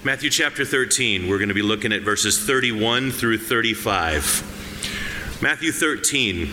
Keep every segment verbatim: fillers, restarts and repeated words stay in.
Matthew chapter thirteen, we're going to be looking at verses thirty-one through thirty-five. Matthew thirteen.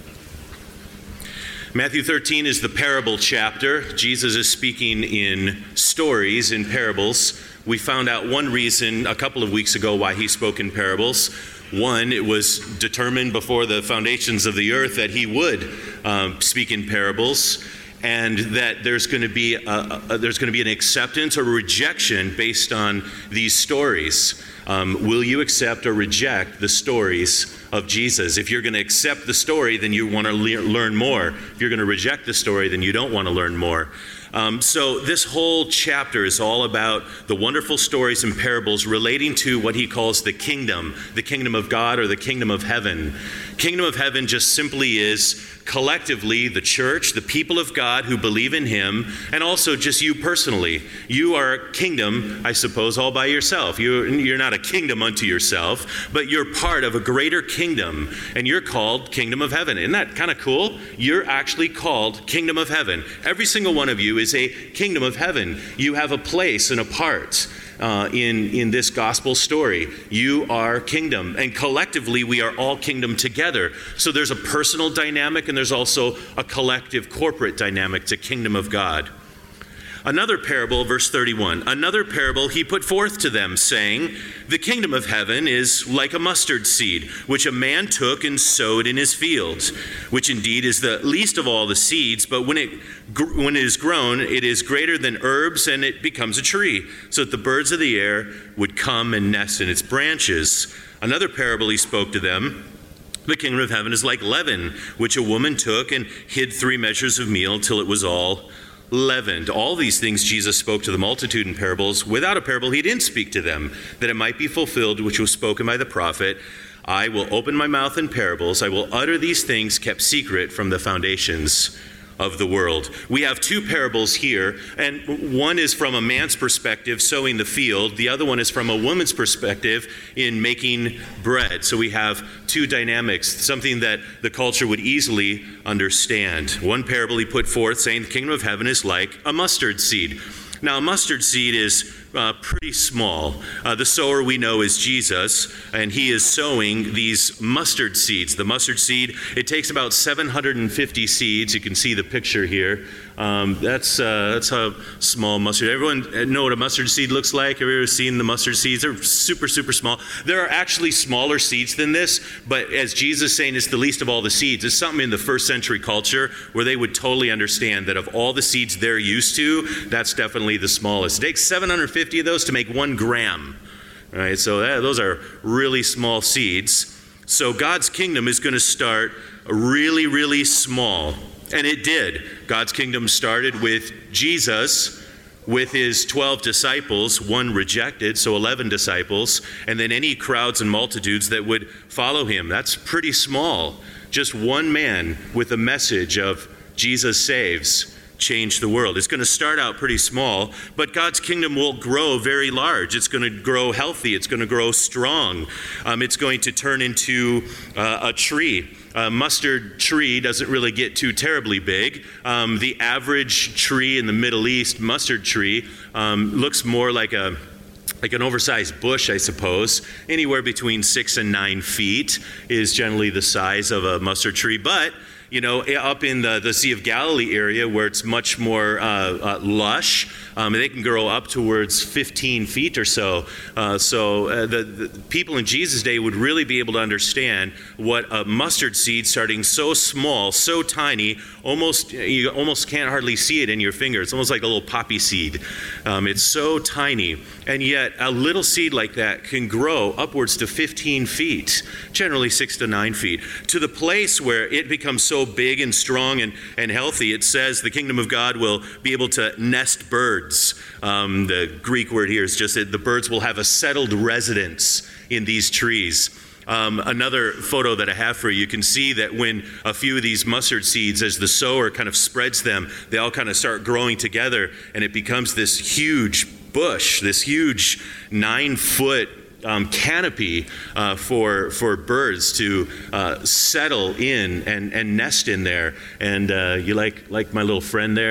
Matthew thirteen is the parable chapter. Jesus is speaking in stories, in parables. We found out one reason a couple of weeks ago why he spoke in parables. One, it was determined before the foundations of the earth that he would um, speak in parables, and that there's going to be a, a, there's going to be an acceptance or rejection based on these stories. Um, will you accept or reject the stories of Jesus? If you're going to accept the story, then you want to le- learn more. If you're going to reject the story, then you don't want to learn more. Um, so this whole chapter is all about the wonderful stories and parables relating to what he calls the kingdom, the kingdom of God or the kingdom of heaven. Kingdom of heaven just simply is collectively the church, the people of God who believe in him, and also just you personally. You are a kingdom, I suppose, all by yourself. You, you're not a kingdom unto yourself, but you're part of a greater kingdom, and you're called kingdom of heaven. Isn't that kind of cool? You're actually called kingdom of heaven. Every single one of you is a kingdom of heaven. You have a place and a part uh, in, in this gospel story. You are kingdom, and collectively we are all kingdom together. So there's a personal dynamic, and there's also a collective corporate dynamic to kingdom of God. Another parable, verse thirty-one, another parable he put forth to them, saying, the kingdom of heaven is like a mustard seed, which a man took and sowed in his field, which indeed is the least of all the seeds, but when it when it is grown, it is greater than herbs, and it becomes a tree, so that the birds of the air would come and nest in its branches. Another parable he spoke to them, the kingdom of heaven is like leaven, which a woman took and hid three measures of meal till it was all leavened. All these things Jesus spoke to the multitude in parables. Without a parable he didn't speak to them, that it might be fulfilled which was spoken by the prophet, I will open my mouth in parables, I will utter these things kept secret from the foundations of the world. We have two parables here, and one is from a man's perspective, sowing the field. The other one is from a woman's perspective in making bread. So we have two dynamics, something that the culture would easily understand. One parable he put forth saying the kingdom of heaven is like a mustard seed. Now, a mustard seed is uh, pretty small. Uh, the sower we know is Jesus, and he is sowing these mustard seeds. The mustard seed, it takes about seven hundred fifty seeds. You can see the picture here. Um, that's uh, that's how small mustard. Everyone know what a mustard seed looks like? Have you ever seen the mustard seeds? They're super, super small. There are actually smaller seeds than this, but as Jesus is saying, it's the least of all the seeds. It's something in the first century culture where they would totally understand that of all the seeds they're used to, that's definitely the smallest. It takes seven hundred fifty of those to make one gram. All right, so that, those are really small seeds. So God's kingdom is going to start really, really small. And it did. God's kingdom started with Jesus, with his twelve disciples, one rejected, so eleven disciples, and then any crowds and multitudes that would follow him. That's pretty small. Just one man with a message of Jesus saves changed the world. It's going to start out pretty small, but God's kingdom will grow very large. It's going to grow healthy. It's going to grow strong. Um, it's going to turn into uh, a tree. A mustard tree doesn't really get too terribly big. Um, the average tree in the Middle East, mustard tree, um, looks more like a like an oversized bush, I suppose. Anywhere between six and nine feet is generally the size of a mustard tree. But you know, up in the, the Sea of Galilee area where it's much more uh, uh, lush, um, they can grow up towards fifteen feet or so. Uh, so uh, the, the people in Jesus' day would really be able to understand what a mustard seed starting so small, so tiny, almost you almost can't hardly see it in your finger. It's almost like a little poppy seed. Um, it's so tiny. And yet a little seed like that can grow upwards to fifteen feet, generally six to nine feet, to the place where it becomes so big and strong and, and healthy. It says the kingdom of God will be able to nest birds. Um, the Greek word here is just that the birds will have a settled residence in these trees. Um, another photo that I have for you, you can see that when a few of these mustard seeds, as the sower kind of spreads them, they all kind of start growing together, and it becomes this huge bush, this huge nine-foot Um, canopy uh, for for birds to uh, settle in and, and nest in there. And uh, you like like my little friend there?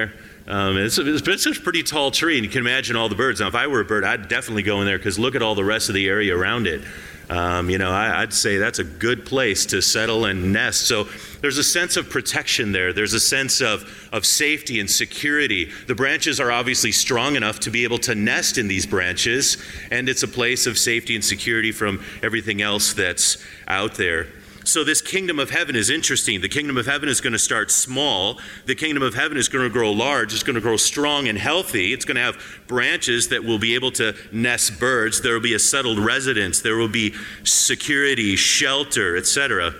Um, it's, it's, it's a pretty tall tree, and you can imagine all the birds. Now, if I were a bird, I'd definitely go in there because look at all the rest of the area around it. Um, you know, I, I'd say that's a good place to settle and nest. So there's a sense of protection there. There's a sense of, of safety and security. The branches are obviously strong enough to be able to nest in these branches, and it's a place of safety and security from everything else that's out there. So this kingdom of heaven is interesting. The kingdom of heaven is going to start small. The kingdom of heaven is going to grow large. It's going to grow strong and healthy. It's going to have branches that will be able to nest birds. There will be a settled residence. There will be security, shelter, et cetera.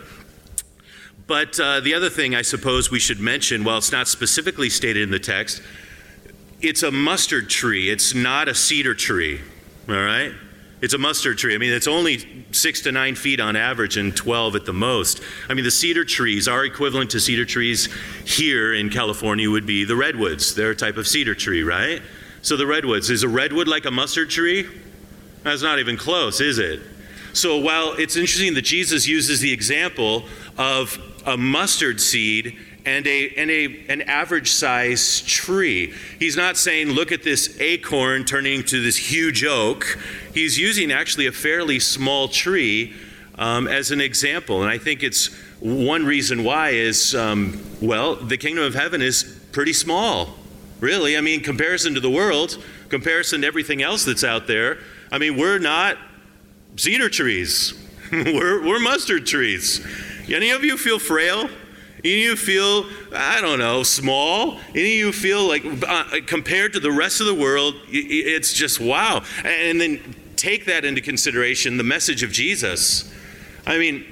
But uh, the other thing I suppose we should mention, while it's not specifically stated in the text, it's a mustard tree. It's not a cedar tree, all right? It's a mustard tree. I mean, it's only six to nine feet on average and twelve at the most. I mean, the cedar trees, our equivalent to cedar trees here in California would be the redwoods. They're a type of cedar tree, right? So the redwoods, is a redwood like a mustard tree? That's not even close, is it? So while it's interesting that Jesus uses the example of a mustard seed and a and a an average size tree. He's not saying, look at this acorn turning into this huge oak. He's using actually a fairly small tree um, as an example. And I think it's one reason why is, um, well, the kingdom of heaven is pretty small, really. I mean, comparison to the world, comparison to everything else that's out there. I mean, we're not cedar trees. we're, we're mustard trees. Any of you feel frail? Any of you feel, I don't know, small? Any of you feel like, uh, compared to the rest of the world, it's just wow. And then take that into consideration, the message of Jesus. I mean,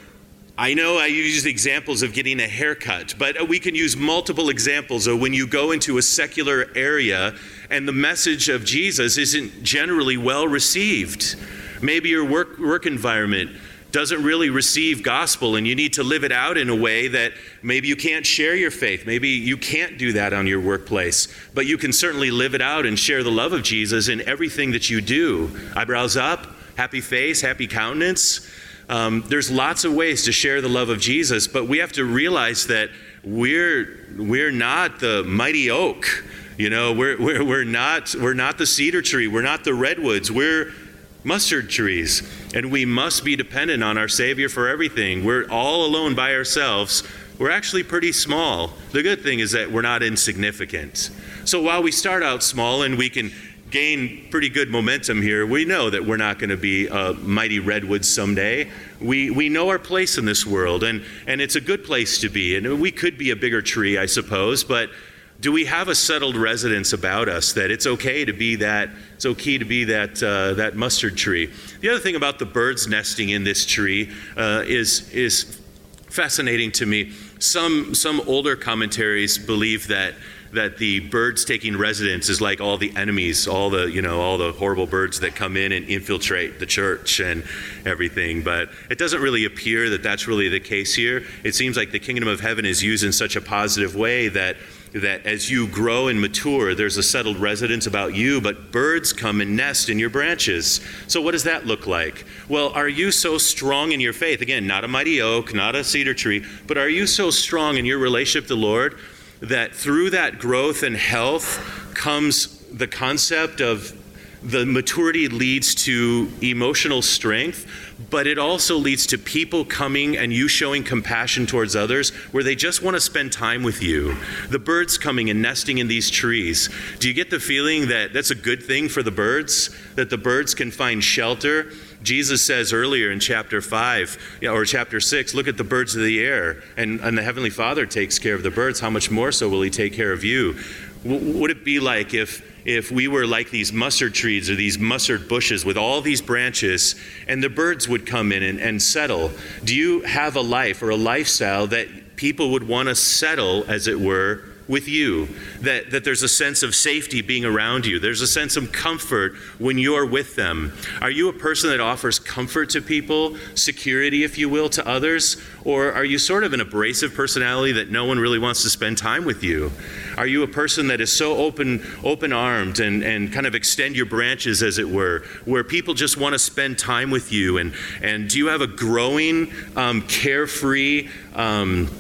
I know I use examples of getting a haircut, but we can use multiple examples of when you go into a secular area and the message of Jesus isn't generally well received. Maybe your work, work environment doesn't really receive gospel and you need to live it out in a way that maybe you can't share your faith. Maybe you can't do that on your workplace, but you can certainly live it out and share the love of Jesus in everything that you do. Eyebrows up, happy face, happy countenance. Um, there's lots of ways to share the love of Jesus, but we have to realize that we're we're not the mighty oak. You know, we're we're we're not we're not the cedar tree. We're not the redwoods. We're mustard trees, and we must be dependent on our Savior for everything. We're all alone by ourselves. We're actually pretty small. The good thing is that we're not insignificant. So while we start out small and we can gain pretty good momentum here, we know that we're not going to be a mighty redwood someday. We we know our place in this world, and and it's a good place to be. And we could be a bigger tree, I suppose, but do we have a settled residence about us that it's okay to be that, it's okay to be that uh, that mustard tree? The other thing about the birds nesting in this tree uh, is is fascinating to me. Some some older commentaries believe that that the birds taking residence is like all the enemies, all the, you know, all the horrible birds that come in and infiltrate the church and everything. But it doesn't really appear that that's really the case here. It seems like the kingdom of heaven is used in such a positive way that that as you grow and mature, there's a settled residence about you, but birds come and nest in your branches. So what does that look like? Well, are you so strong in your faith? Again, not a mighty oak, not a cedar tree, but are you so strong in your relationship with the Lord that through that growth and health comes the concept of the maturity leads to emotional strength, but it also leads to people coming and you showing compassion towards others where they just want to spend time with you. The birds coming and nesting in these trees. Do you get the feeling that that's a good thing for the birds? That the birds can find shelter? Jesus says earlier in chapter five or chapter six, look at the birds of the air, and, and the Heavenly Father takes care of the birds. How much more so will He take care of you? W- would it be like if if we were like these mustard trees or these mustard bushes with all these branches and the birds would come in and, and settle? Do you have a life or a lifestyle that people would want to settle, as it were, with you, that, that there's a sense of safety being around you. There's a sense of comfort when you're with them. Are you a person that offers comfort to people, security, if you will, to others? Or are you sort of an abrasive personality that no one really wants to spend time with you? Are you a person that is so open, open-armed and, and kind of extend your branches, as it were, where people just want to spend time with you? And, and do you have a growing, um, carefree, um,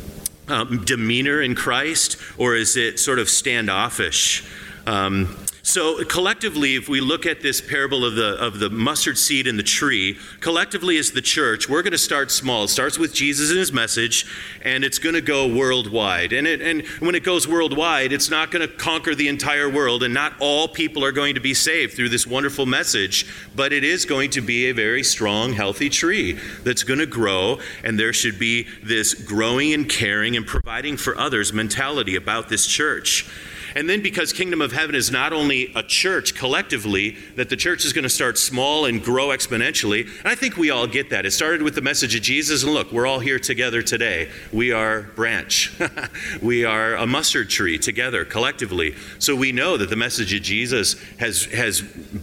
um, demeanor in Christ, or is it sort of standoffish? Um, So collectively, if we look at this parable of the of the mustard seed and the tree, collectively as the church, we're going to start small. It starts with Jesus and his message, and it's going to go worldwide. And it, and when it goes worldwide, it's not going to conquer the entire world, and not all people are going to be saved through this wonderful message, but it is going to be a very strong, healthy tree that's going to grow, and there should be this growing and caring and providing for others mentality about this church. And then because Kingdom of Heaven is not only a church collectively, that the church is going to start small and grow exponentially. And I think we all get that. It started with the message of Jesus, and look, we're all here together today. We are branch. We are a mustard tree together collectively. So we know that the message of Jesus has has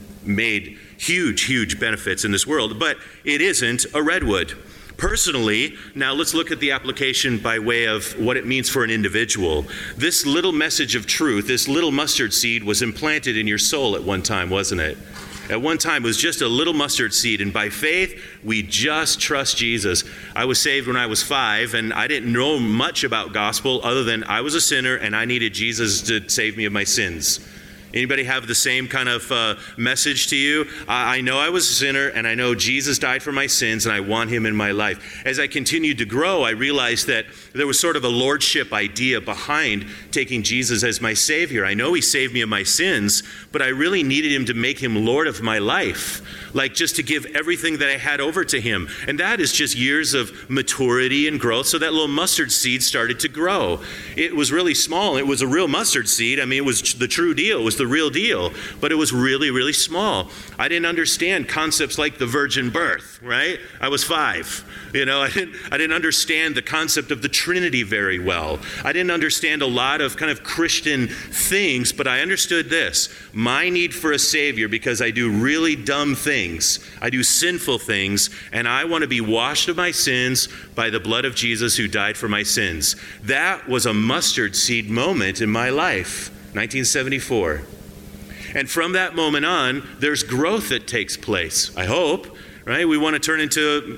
made huge, huge benefits in this world, but it isn't a redwood. Personally, now let's look at the application by way of what it means for an individual. This little message of truth, this little mustard seed was implanted in your soul at one time, wasn't it? At one time, it was just a little mustard seed, and by faith, we just trust Jesus. I was saved when I was five, and I didn't know much about gospel other than I was a sinner and I needed Jesus to save me of my sins. Anybody have the same kind of uh, message to you? I, I know I was a sinner, and I know Jesus died for my sins, and I want him in my life. As I continued to grow, I realized that there was sort of a lordship idea behind taking Jesus as my Savior. I know he saved me of my sins, but I really needed him to make him Lord of my life, like just to give everything that I had over to him. And that is just years of maturity and growth. So that little mustard seed started to grow. It was really small. It was a real mustard seed. I mean, it was the true deal. It was the real deal, but it was really, really small. I didn't understand concepts like the virgin birth, right? I was five. You know, I didn't, I didn't understand the concept of the Trinity very well. I didn't understand a lot of kind of Christian things, but I understood this: my need for a Savior, because I do really dumb things. I do sinful things, and I want to be washed of my sins by the blood of Jesus who died for my sins. That was a mustard seed moment in my life, nineteen seventy-four. And from that moment on, there's growth that takes place, I hope, right? We want to turn into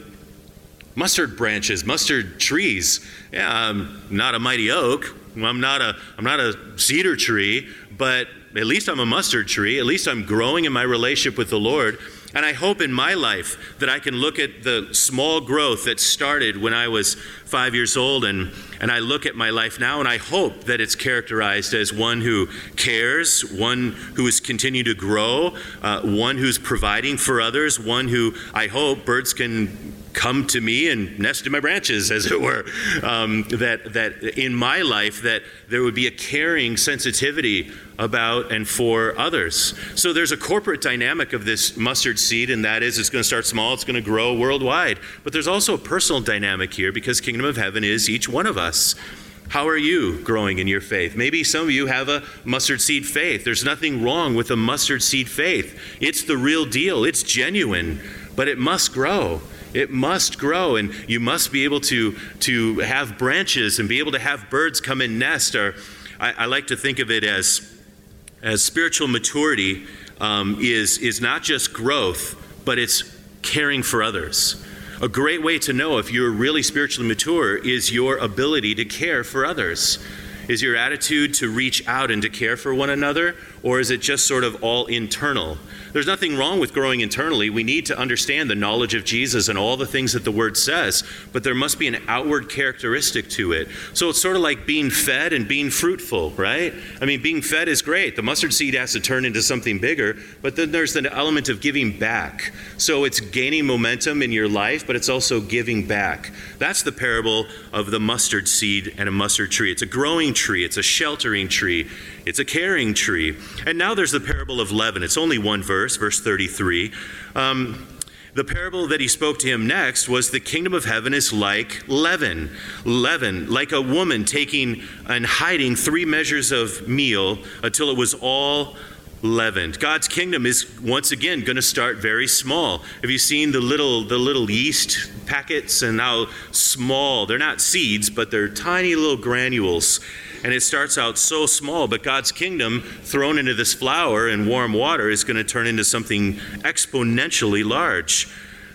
mustard branches, mustard trees. Yeah, I'm not a mighty oak. I'm not a, I'm not a cedar tree, but at least I'm a mustard tree. At least I'm growing in my relationship with the Lord. And I hope in my life that I can look at the small growth that started when I was five years old, and, and I look at my life now, and I hope that it's characterized as one who cares, one who is continuing to grow, uh, one who's providing for others, one who I hope birds can come to me and nest in my branches, as it were. Um, that that in my life, that there would be a caring sensitivity about and for others. So there's a corporate dynamic of this mustard seed, and that is it's going to start small, it's going to grow worldwide. But there's also a personal dynamic here, because Kingdom of Heaven is each one of us. How are you growing in your faith? Maybe some of you have a mustard seed faith. There's nothing wrong with a mustard seed faith. It's the real deal. It's genuine, but it must grow. It must grow, and you must be able to, to have branches and be able to have birds come and nest. Or I, I like to think of it as, as spiritual maturity um, is, is not just growth, but it's caring for others. A great way to know if you're really spiritually mature is your ability to care for others. Is your attitude to reach out and to care for one another, or is it just sort of all internal? There's nothing wrong with growing internally. We need to understand the knowledge of Jesus and all the things that the Word says, but there must be an outward characteristic to it. So it's sort of like being fed and being fruitful, right? I mean, being fed is great. The mustard seed has to turn into something bigger, but then there's the element of giving back. So it's gaining momentum in your life, but it's also giving back. That's the parable of the mustard seed and a mustard tree. It's a growing tree. It's a sheltering tree. It's a caring tree. And now there's the parable of leaven. It's only one verse, verse thirty-three. Um, the parable that he spoke to him next was the kingdom of heaven is like leaven. Leaven, like a woman taking and hiding three measures of meal until it was all leavened. God's kingdom is once again going to start very small. Have you seen the little the little yeast packets and how small? They're not seeds, but they're tiny little granules. And it starts out so small, but God's kingdom thrown into this flour and warm water is going to turn into something exponentially large.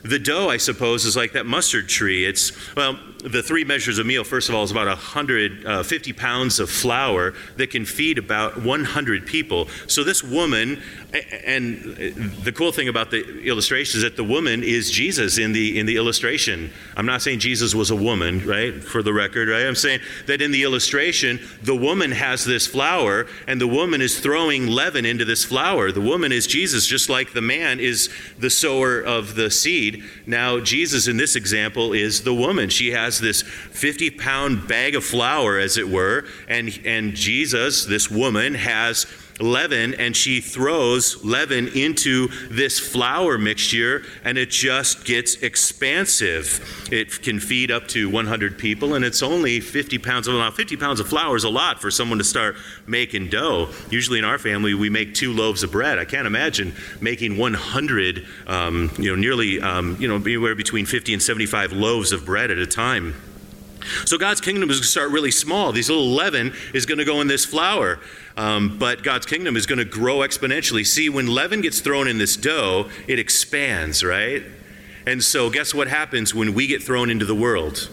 The dough, I suppose, is like that mustard tree. It's, well, the three measures of meal, first of all, is about one hundred fifty pounds of flour that can feed about one hundred people. So this woman, and the cool thing about the illustration is that the woman is Jesus in the in the illustration. I'm not saying Jesus was a woman, right, for the record, right? I'm saying that in the illustration, the woman has this flour, and the woman is throwing leaven into this flour. The woman is Jesus, just like the man is the sower of the seed. Now, Jesus in this example is the woman. She has this fifty pound bag of flour, as it were, and, and Jesus, this woman, has leaven, and she throws leaven into this flour mixture, and it just gets expansive. It can feed up to one hundred people, and it's only fifty pounds of, now fifty pounds of flour is a lot for someone to start making dough. Usually in our family, we make two loaves of bread. I can't imagine making one hundred, um, you know, nearly, um, you know, anywhere between fifty and seventy-five loaves of bread at a time. So God's kingdom is going to start really small. These little leaven is going to go in this flour. Um, but God's kingdom is going to grow exponentially. See, when leaven gets thrown in this dough, it expands, right? And so guess what happens when we get thrown into the world?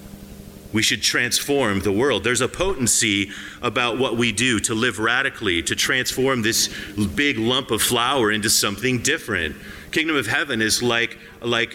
We should transform the world. There's a potency about what we do to live radically, to transform this big lump of flour into something different. Kingdom of heaven is like, like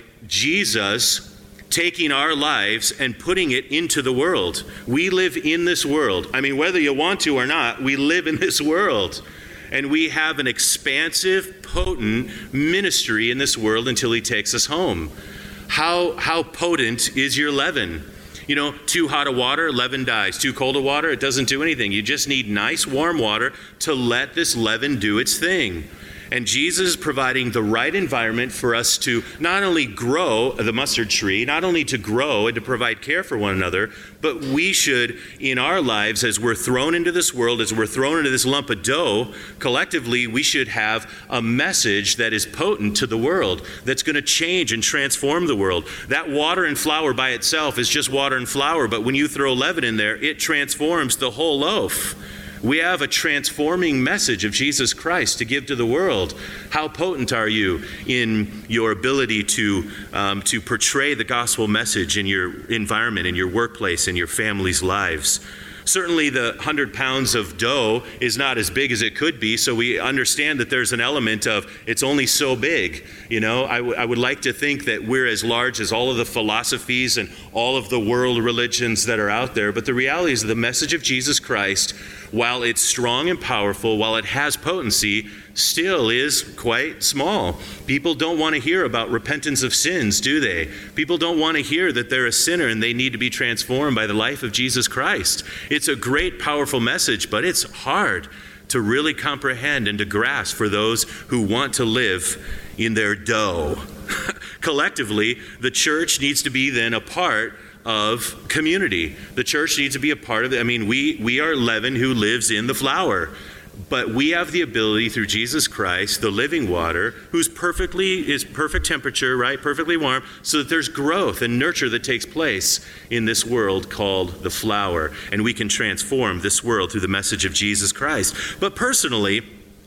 Jesus taking our lives and putting it into the world. We live in this world. I mean, whether you want to or not, we live in this world. And we have an expansive, potent ministry in this world until he takes us home. How, how potent is your leaven? You know, too hot of water, leaven dies. Too cold of water, it doesn't do anything. You just need nice, warm water to let this leaven do its thing. And Jesus is providing the right environment for us to not only grow the mustard tree, not only to grow and to provide care for one another, but we should, in our lives, as we're thrown into this world, as we're thrown into this lump of dough, collectively, we should have a message that is potent to the world, that's going to change and transform the world. That water and flour by itself is just water and flour, but when you throw leaven in there, it transforms the whole loaf. We have a transforming message of Jesus Christ to give to the world. How potent are you in your ability to, um, to portray the gospel message in your environment, in your workplace, in your family's lives? Certainly the one hundred pounds of dough is not as big as it could be, so we understand that there's an element of it's only so big. You know, I, w- I would like to think that we're as large as all of the philosophies and all of the world religions that are out there, but the reality is the message of Jesus Christ, while it's strong and powerful, while it has potency, still is quite small. People don't want to hear about repentance of sins, do they? People don't want to hear that they're a sinner and they need to be transformed by the life of Jesus Christ. It's a great, powerful message, but it's hard to really comprehend and to grasp for those who want to live in their dough. Collectively, the church needs to be then a part of community. The church needs to be a part of it. I mean, we, we are leaven who lives in the flour. But we have the ability through Jesus Christ, the living water, who's perfectly, is perfect temperature, right? Perfectly warm, so that there's growth and nurture that takes place in this world called the flour. And we can transform this world through the message of Jesus Christ. But personally,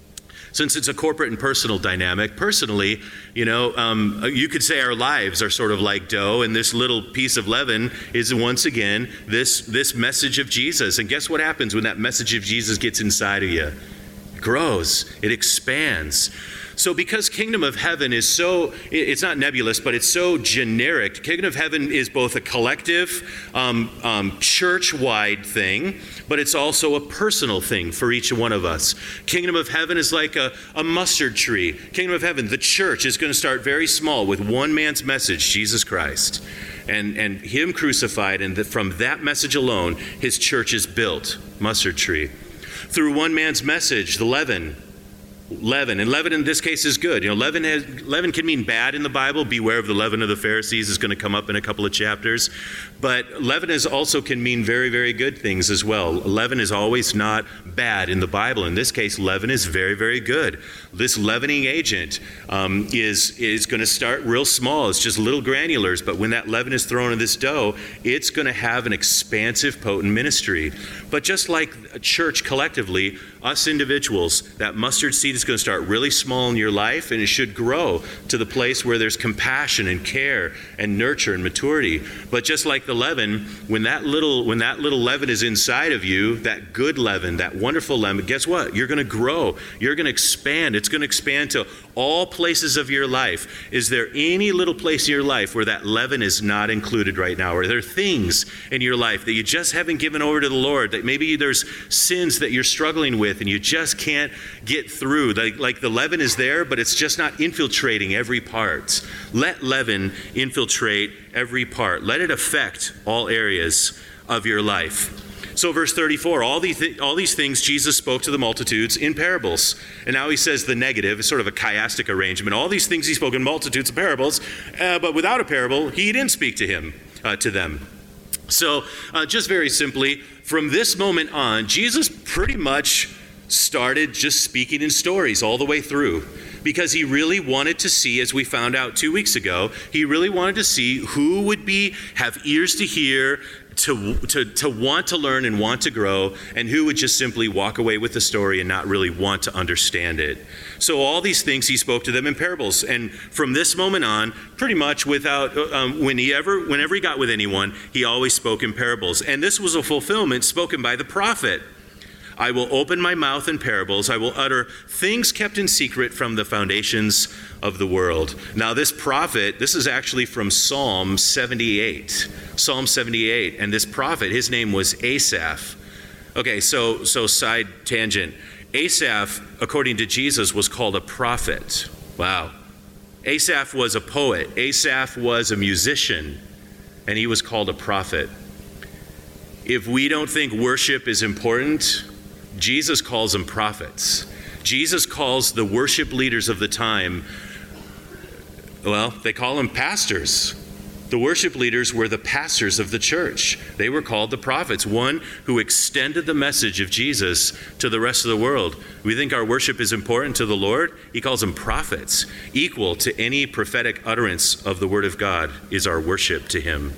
since it's a corporate and personal dynamic, personally, you know, um, you could say our lives are sort of like dough, and this little piece of leaven is once again this, this message of Jesus. And guess what happens when that message of Jesus gets inside of you? It grows, it expands. So because kingdom of heaven is so, it's not nebulous, but it's so generic. Kingdom of heaven is both a collective, um, um, church-wide thing, but it's also a personal thing for each one of us. Kingdom of heaven is like a, a mustard tree. Kingdom of heaven, the church is going to start very small with one man's message, Jesus Christ, and, and him crucified, and that from that message alone, his church is built, mustard tree. Through one man's message, the leaven, Leaven, and leaven in this case is good. You know, leaven has, leaven can mean bad in the Bible. Beware of the leaven of the Pharisees is going to come up in a couple of chapters. But leaven is also can mean very, very good things as well. Leaven is always not bad in the Bible. In this case, leaven is very, very good. This leavening agent um, is, is going to start real small. It's just little granulars. But when that leaven is thrown in this dough, it's going to have an expansive, potent ministry. But just like a church collectively, us individuals, that mustard seed is going to start really small in your life, and it should grow to the place where there's compassion and care and nurture and maturity. But just like the leaven, when that little when that little leaven is inside of you, that good leaven, that wonderful leaven, guess what? You're going to grow. You're going to expand. It's going to expand to all places of your life. Is there any little place in your life where that leaven is not included right now? Are there things in your life that you just haven't given over to the Lord, that maybe there's sins that you're struggling with and you just can't get through? Like, like the leaven is there, but it's just not infiltrating every part. Let leaven infiltrate every part. Let it affect all areas of your life. So verse thirty-four, all these, th- all these things Jesus spoke to the multitudes in parables. And now he says the negative, it's sort of a chiastic arrangement. All these things he spoke in multitudes of parables, uh, but without a parable, he didn't speak to him, uh, to them. So uh, just very simply, from this moment on, Jesus pretty much started just speaking in stories all the way through, because he really wanted to see, as we found out two weeks ago, he really wanted to see who would be have ears to hear, to, to, to want to learn and want to grow, and who would just simply walk away with the story and not really want to understand it. So all these things he spoke to them in parables. And from this moment on, pretty much without, um, when he ever, whenever he got with anyone, he always spoke in parables. And this was a fulfillment spoken by the prophet. I will open my mouth in parables. I will utter things kept in secret from the foundations of the world. Now this prophet, this is actually from Psalm seventy-eight. Psalm seventy-eight. And this prophet, his name was Asaph. Okay, so so side tangent. Asaph, according to Jesus, was called a prophet. Wow. Asaph was a poet. Asaph was a musician. And he was called a prophet. If we don't think worship is important, Jesus calls them prophets. Jesus calls the worship leaders of the time, well, they call them pastors. The worship leaders were the pastors of the church. They were called the prophets, one who extended the message of Jesus to the rest of the world. We think our worship is important to the Lord. He calls them prophets. Equal to any prophetic utterance of the word of God is our worship to him.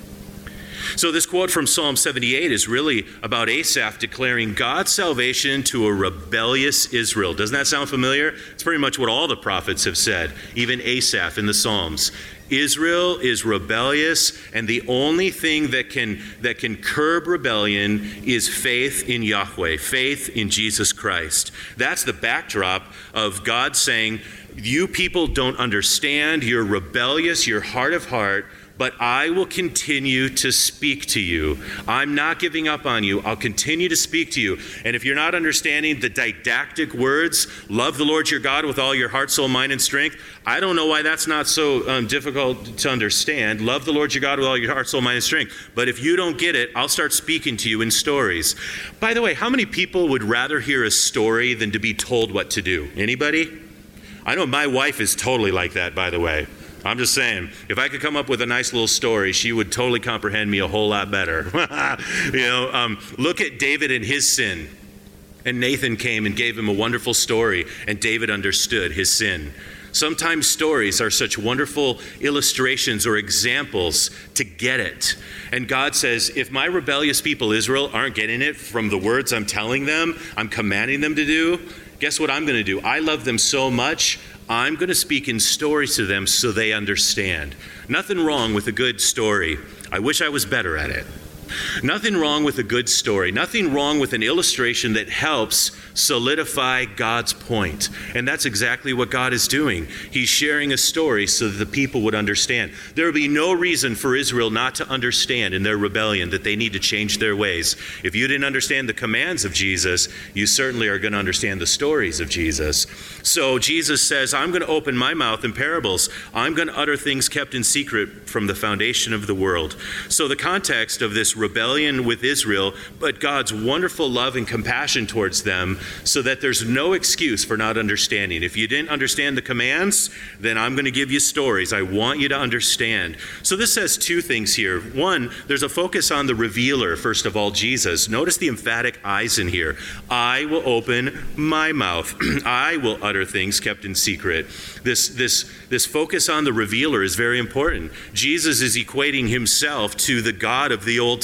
So this quote from Psalm seventy-eight is really about Asaph declaring God's salvation to a rebellious Israel. Doesn't that sound familiar? It's pretty much what all the prophets have said, even Asaph in the Psalms. Israel is rebellious, and the only thing that can that can curb rebellion is faith in Yahweh, faith in Jesus Christ. That's the backdrop of God saying, you people don't understand, you're rebellious, you're hard of heart, but I will continue to speak to you. I'm not giving up on you. I'll continue to speak to you. And if you're not understanding the didactic words, love the Lord your God with all your heart, soul, mind, and strength, I don't know why that's not so um, difficult to understand. Love the Lord your God with all your heart, soul, mind, and strength. But if you don't get it, I'll start speaking to you in stories. By the way, how many people would rather hear a story than to be told what to do? Anybody? I know my wife is totally like that, by the way. I'm just saying, if I could come up with a nice little story, she would totally comprehend me a whole lot better. you know, um, look at David and his sin. And Nathan came and gave him a wonderful story, and David understood his sin. Sometimes stories are such wonderful illustrations or examples to get it. And God says, if my rebellious people, Israel, aren't getting it from the words I'm telling them, I'm commanding them to do, guess what I'm going to do? I love them so much, I'm going to speak in stories to them so they understand. Nothing wrong with a good story. I wish I was better at it. Nothing wrong with a good story. Nothing wrong with an illustration that helps solidify God's point. And that's exactly what God is doing. He's sharing a story so that the people would understand. There would be no reason for Israel not to understand in their rebellion that they need to change their ways. If you didn't understand the commands of Jesus, you certainly are going to understand the stories of Jesus. So Jesus says, I'm going to open my mouth in parables. I'm going to utter things kept in secret from the foundation of the world. So the context of this rebellion with Israel, but God's wonderful love and compassion towards them, so that there's no excuse for not understanding. If you didn't understand the commands, then I'm going to give you stories. I want you to understand. So this says two things here. One, there's a focus on the revealer, first of all, Jesus. Notice the emphatic eyes in here. I will open my mouth. I will utter things kept in secret. This, this, this focus on the revealer is very important. Jesus is equating himself to the God of the Old Testament.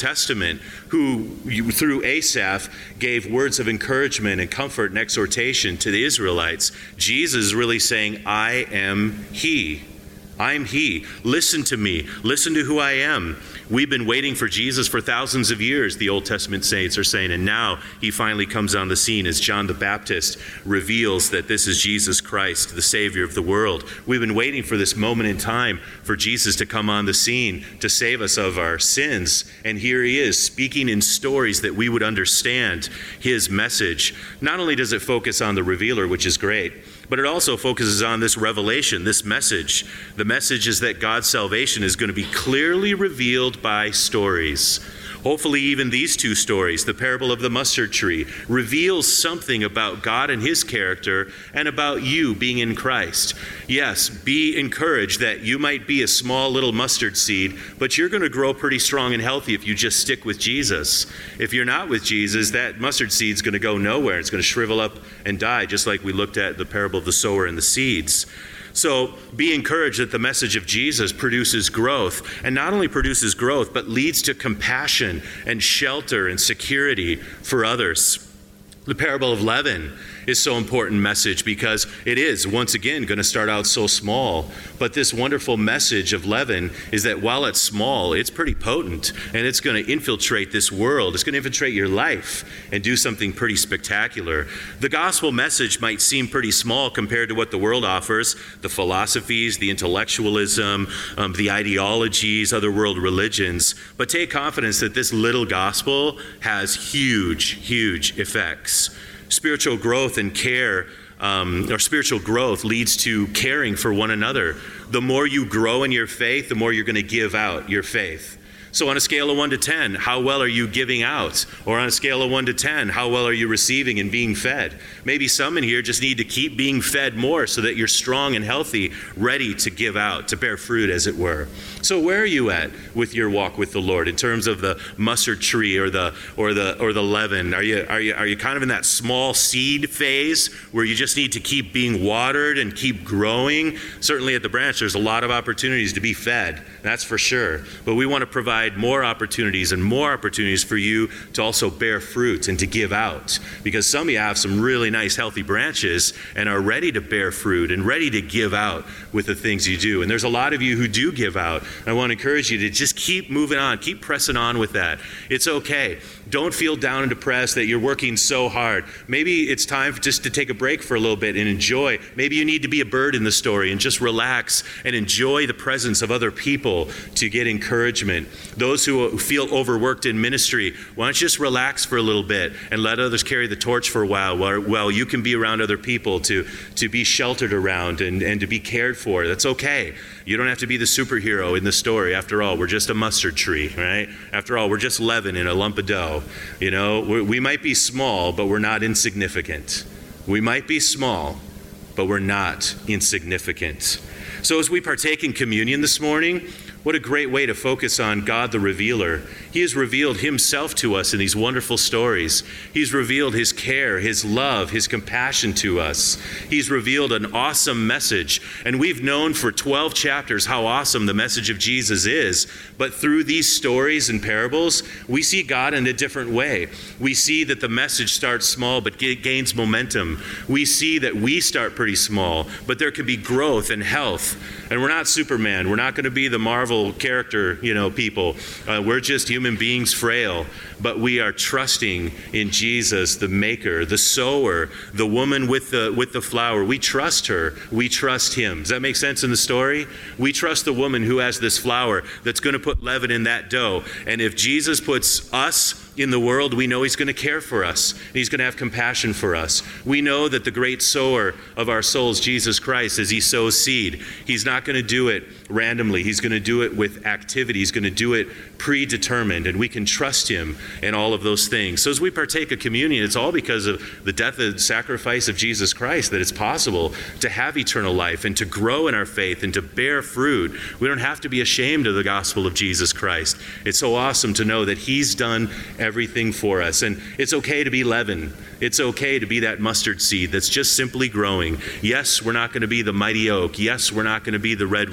Testament, who through Asaph gave words of encouragement and comfort and exhortation to the Israelites. Jesus is really saying, I am he. I'm he. Listen to me. Listen to who I am. We've been waiting for Jesus for thousands of years, the Old Testament saints are saying, and now he finally comes on the scene as John the Baptist reveals that this is Jesus Christ, the Savior of the world. We've been waiting for this moment in time for Jesus to come on the scene to save us of our sins. And here he is, speaking in stories that we would understand his message. Not only does it focus on the revealer, which is great, but it also focuses on this revelation, this message. The message is that God's salvation is going to be clearly revealed by stories. Hopefully even these two stories, the parable of the mustard tree, reveals something about God and his character and about you being in Christ. Yes, be encouraged that you might be a small little mustard seed, but you're going to grow pretty strong and healthy if you just stick with Jesus. If you're not with Jesus, that mustard seed's going to go nowhere. It's going to shrivel up and die, just like we looked at the parable of the sower and the seeds. So be encouraged that the message of Jesus produces growth, and not only produces growth, but leads to compassion and shelter and security for others. The parable of leaven is so important message because it is, once again, going to start out so small. But this wonderful message of leaven is that while it's small, it's pretty potent, and it's going to infiltrate this world. It's going to infiltrate your life and do something pretty spectacular. The gospel message might seem pretty small compared to what the world offers, the philosophies, the intellectualism, um, the ideologies, other world religions. But take confidence that this little gospel has huge, huge effects. Spiritual growth and care, um, or spiritual growth leads to caring for one another. The more you grow in your faith, the more you're going to give out your faith. So on a scale of one to ten, how well are you giving out? Or on a scale of one to ten, how well are you receiving and being fed? Maybe some in here just need to keep being fed more so that you're strong and healthy, ready to give out, to bear fruit, as it were. So where are you at with your walk with the Lord in terms of the mustard tree or the or the or the leaven? Are you are you are you kind of in that small seed phase where you just need to keep being watered and keep growing? Certainly at the branch, there's a lot of opportunities to be fed. That's for sure. But we want to provide more opportunities and more opportunities for you to also bear fruit and to give out. Because some of you have some really nice healthy branches and are ready to bear fruit and ready to give out with the things you do. And there's a lot of you who do give out. I want to encourage you to just keep moving on, keep pressing on with that. It's okay. Don't feel down and depressed that you're working so hard. Maybe it's time just to take a break for a little bit and enjoy. Maybe you need to be a bird in the story and just relax and enjoy the presence of other people to get encouragement. Those who feel overworked in ministry, why don't you just relax for a little bit and let others carry the torch for a while while, while you can be around other people to, to be sheltered around and, and to be cared for. That's okay. You don't have to be the superhero in the story. After all, we're just a mustard tree, right? After all, we're just leaven in a lump of dough. You know, we're, we might be small, but we're not insignificant. We might be small, but we're not insignificant. So as we partake in communion this morning, what a great way to focus on God the revealer. He has revealed himself to us in these wonderful stories. He's revealed his care, his love, his compassion to us. He's revealed an awesome message. And we've known for twelve chapters how awesome the message of Jesus is. But through these stories and parables, we see God in a different way. We see that the message starts small but gains momentum. We see that we start pretty small, but there can be growth and health. And we're not Superman. We're not going to be the Marvel character, you know, people. Uh, we're just human beings, frail, but we are trusting in Jesus, the maker, the sower, the woman with the with the flower. We trust her. We trust him. Does that make sense in the story? We trust the woman who has this flour that's going to put leaven in that dough. And if Jesus puts us in the world, we know he's going to care for us. He's going to have compassion for us. We know that the great sower of our souls, Jesus Christ, as he sows seed, he's not going to do it randomly. He's going to do it with activity. He's going to do it predetermined, and we can trust him in all of those things. So as we partake of communion, it's all because of the death and sacrifice of Jesus Christ that it's possible to have eternal life and to grow in our faith and to bear fruit. We don't have to be ashamed of the gospel of Jesus Christ. It's so awesome to know that he's done everything for us. And it's okay to be leaven. It's okay to be that mustard seed that's just simply growing. Yes, we're not going to be the mighty oak. Yes, we're not going to be the redwood.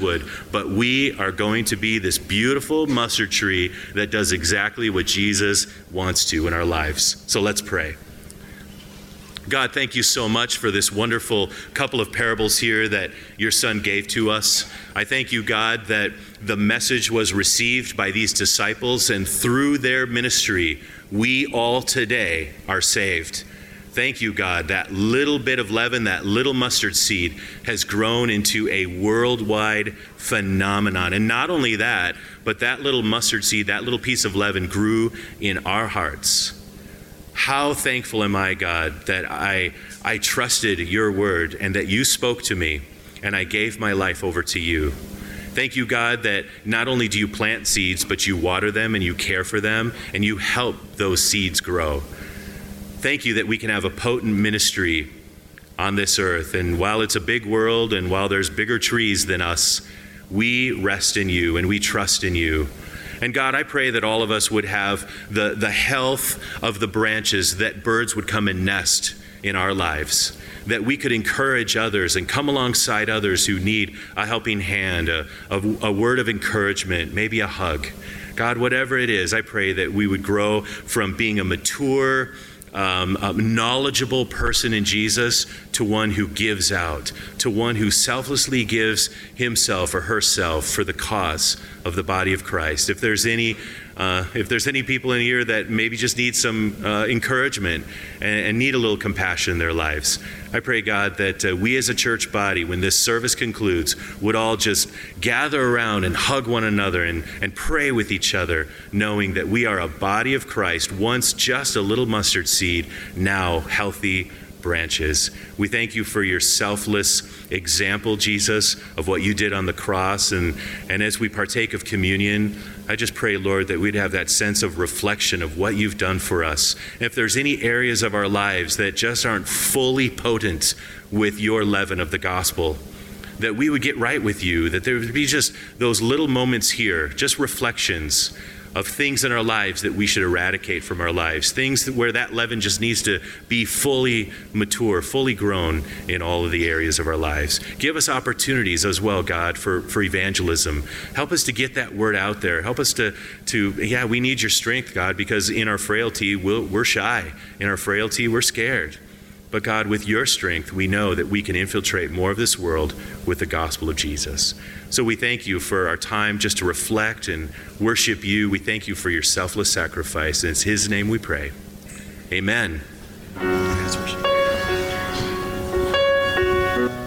but we are going to be this beautiful mustard tree that does exactly what Jesus wants to in our lives. So let's pray. God, thank you so much for this wonderful couple of parables here that your son gave to us. I thank you, God, that the message was received by these disciples, and through their ministry, we all today are saved. Thank you, God, that little bit of leaven, that little mustard seed has grown into a worldwide phenomenon. And not only that, but that little mustard seed, that little piece of leaven grew in our hearts. How thankful am I, God, that I I trusted your word and that you spoke to me and I gave my life over to you. Thank you, God, that not only do you plant seeds, but you water them and you care for them and you help those seeds grow. Thank you that we can have a potent ministry on this earth. And while it's a big world and while there's bigger trees than us, we rest in you and we trust in you. And God, I pray that all of us would have the, the health of the branches, that birds would come and nest in our lives, that we could encourage others and come alongside others who need a helping hand, a, a, a word of encouragement, maybe a hug. God, whatever it is, I pray that we would grow from being a mature, Um, a knowledgeable person in Jesus to one who gives out, to one who selflessly gives himself or herself for the cause of the body of Christ. If there's any, uh, if there's any people in here that maybe just need some uh, encouragement and, and need a little compassion in their lives, I pray, God, that uh, we as a church body, when this service concludes, would all just gather around and hug one another and, and pray with each other, knowing that we are a body of Christ, once just a little mustard seed, now healthy branches. We thank you for your selfless example, Jesus, of what you did on the cross. And, and as we partake of communion, I just pray, Lord, that we'd have that sense of reflection of what you've done for us. And if there's any areas of our lives that just aren't fully potent with your leaven of the gospel, that we would get right with you, that there would be just those little moments here, just reflections of things in our lives that we should eradicate from our lives, things that, where that leaven just needs to be fully mature, fully grown in all of the areas of our lives. Give us opportunities as well, God, for, for evangelism. Help us to get that word out there. Help us to, to yeah, we need your strength, God, because in our frailty, we'll, we're shy. In our frailty, we're scared. But God, with your strength, we know that we can infiltrate more of this world with the gospel of Jesus. So we thank you for our time just to reflect and worship you. We thank you for your selfless sacrifice. And it's his name we pray. Amen.